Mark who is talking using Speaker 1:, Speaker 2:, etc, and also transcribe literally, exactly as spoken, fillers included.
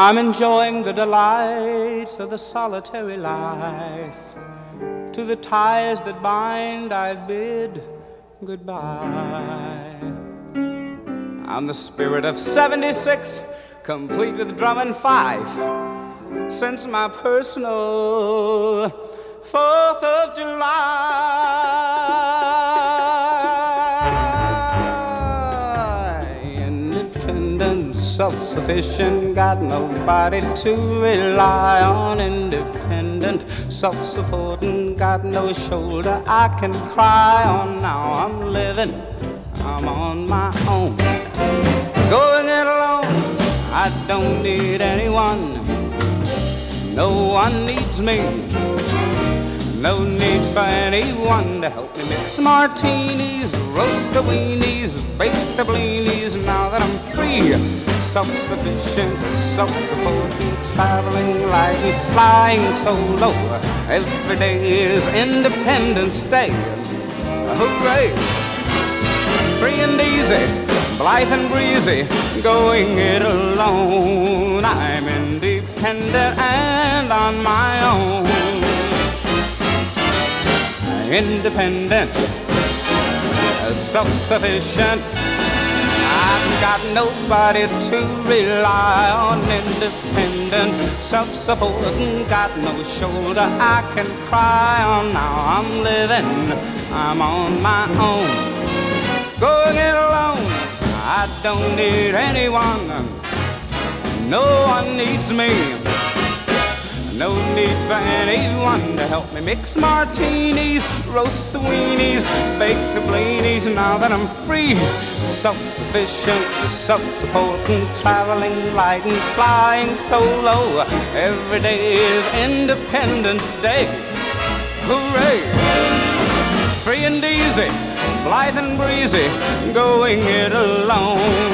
Speaker 1: I'm enjoying the delights of the solitary life. To the ties that bind I bid goodbye. I'm the spirit of seventy-six, complete with drum and fife, since my personal Fourth of July. Independent, self-sufficient, got nobody to rely on. Independent, self-supporting, got no shoulder I can cry on. Now I'm living, I'm on my own, going it alone. I don't need anyone, no one needs me. No need for anyone to help me mix martinis, roast the weenies, bake the blinis. Now that I'm free, self-sufficient, self-supporting, traveling light and flying solo, every day is Independence Day. Hooray! Free and easy, blithe and breezy, going it alone. I'm independent and on my own. Independent, self-sufficient, I've got nobody to rely on. Independent, self-supporting, got no shoulder I can cry on. Now I'm living, I'm on my own, going it alone. I don't need anyone, no one needs me. No need for anyone to help me mix martinis, roast the weenies, bake the blinis. Now that I'm free, self-sufficient, self-supporting, traveling light and flying solo, every day is Independence Day. Hooray! Free and easy, blithe and breezy, going it alone.